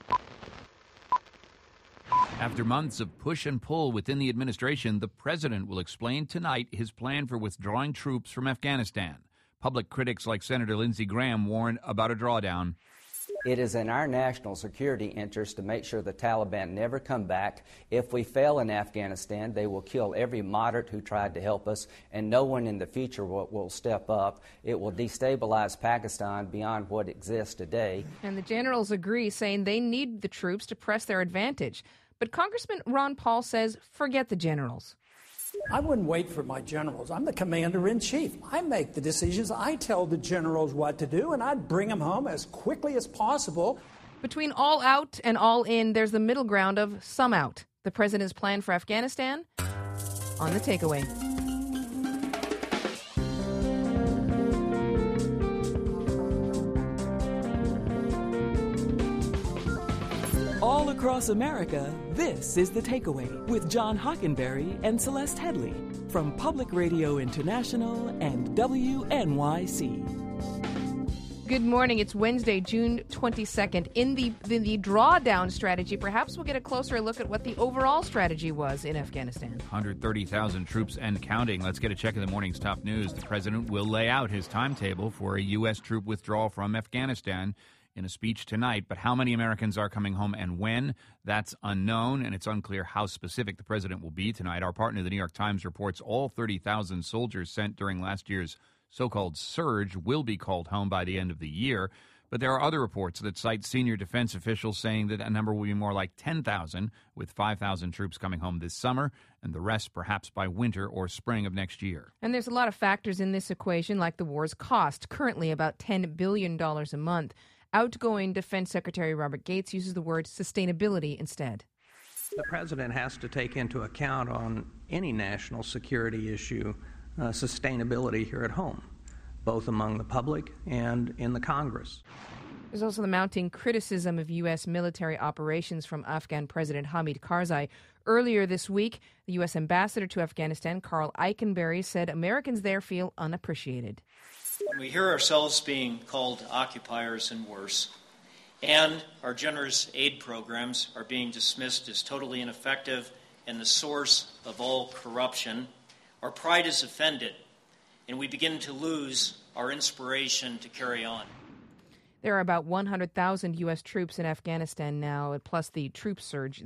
After months of push and pull within the administration, the president will explain tonight his plan for withdrawing troops from Afghanistan. Public critics like Senator Lindsey Graham warn about a drawdown. It is in our national security interest to make sure the Taliban never come back. If we fail in Afghanistan, they will kill every moderate who tried to help us, and no one in the future will step up. It will destabilize Pakistan beyond what exists today. And the generals agree, saying they need the troops to press their advantage. But Congressman Ron Paul says, forget the generals. I wouldn't wait for my generals. I'm the commander-in-chief. I make the decisions. I tell the generals what to do, and I'd bring them home as quickly as possible. Between all out and all in, there's the middle ground of some out. The president's plan for Afghanistan on the takeaway. All across America, this is The Takeaway with John Hockenberry and Celeste Headley from Public Radio International and WNYC. Good morning. It's Wednesday, June 22nd. In the drawdown strategy, perhaps we'll get a closer look at what the overall strategy was in Afghanistan. 130,000 troops and counting. Let's get a check of the morning's top news. The president will lay out his timetable for a U.S. troop withdrawal from Afghanistan in a speech tonight, but how many Americans are coming home and when, that's unknown, and it's unclear how specific the president will be tonight. Our partner, the New York Times, reports all 30,000 soldiers sent during last year's so-called surge will be called home by the end of the year, but there are other reports that cite senior defense officials saying that that number will be more like 10,000, with 5,000 troops coming home this summer, and the rest perhaps by winter or spring of next year. And there's a lot of factors in this equation, like the war's cost, currently about $10 billion a month. Outgoing Defense Secretary Robert Gates uses the word sustainability instead. The president has to take into account on any national security issue sustainability here at home, both among the public and in the Congress. There's also the mounting criticism of U.S. military operations from Afghan President Hamid Karzai. Earlier this week, the U.S. ambassador to Afghanistan, Carl Eikenberry, said Americans there feel unappreciated. We hear ourselves being called occupiers and worse, and our generous aid programs are being dismissed as totally ineffective and the source of all corruption. Our pride is offended, and we begin to lose our inspiration to carry on. There are about 100,000 U.S. troops in Afghanistan now, plus the troop surge.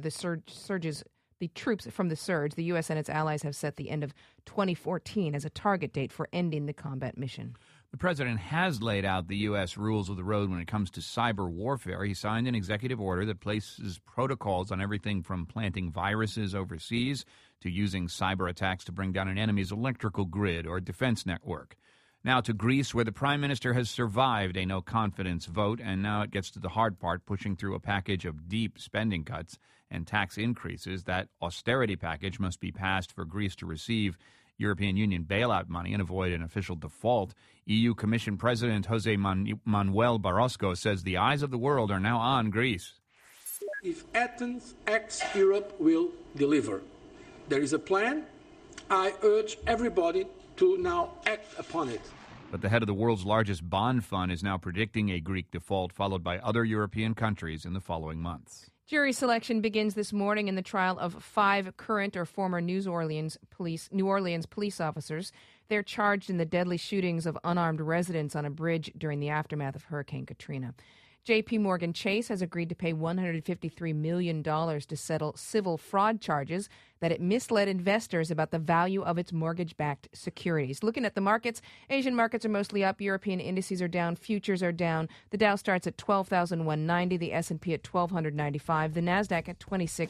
The troops from the surge. The U.S. and its allies have set the end of 2014 as a target date for ending the combat mission. The president has laid out the U.S. rules of the road when it comes to cyber warfare. He signed an executive order that places protocols on everything from planting viruses overseas to using cyber attacks to bring down an enemy's electrical grid or defense network. Now to Greece, where the prime minister has survived a no-confidence vote, and now it gets to the hard part, pushing through a package of deep spending cuts and tax increases. That austerity package must be passed for Greece to receive European Union bailout money and avoid an official default. EU Commission President Jose Manuel Barroso says the eyes of the world are now on Greece. If Athens acts, Europe will deliver. There is a plan. I urge everybody to now act upon it. But the head of the world's largest bond fund is now predicting a Greek default, followed by other European countries in the following months. Jury selection begins this morning in the trial of 5 current or former New Orleans police officers. They're charged in the deadly shootings of unarmed residents on a bridge during the aftermath of Hurricane Katrina. J.P. Morgan Chase has agreed to pay $153 million to settle civil fraud charges that it misled investors about the value of its mortgage-backed securities. Looking at the markets, Asian markets are mostly up. European indices are down. Futures are down. The Dow starts at 12,190. The S&P at 1,295. The Nasdaq at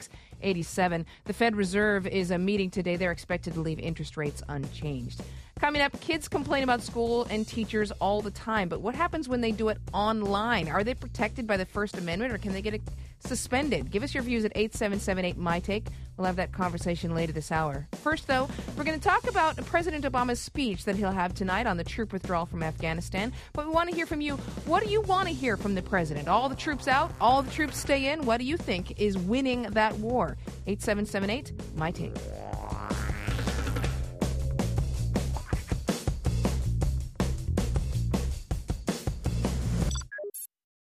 2687. The Fed Reserve is a meeting today. They're expected to leave interest rates unchanged. Coming up, kids complain about school and teachers all the time, but what happens when they do it online? Are they protected by the First Amendment, or can they get suspended? Give us your views at 877-8-MY-TAKE. We'll have that conversation later this hour. First, though, we're going to talk about President Obama's speech that he'll have tonight on the troop withdrawal from Afghanistan. But we want to hear from you. What do you want to hear from the president? All the troops out? All the troops stay in? What do you think is winning that war? 877-8-MY-TAKE.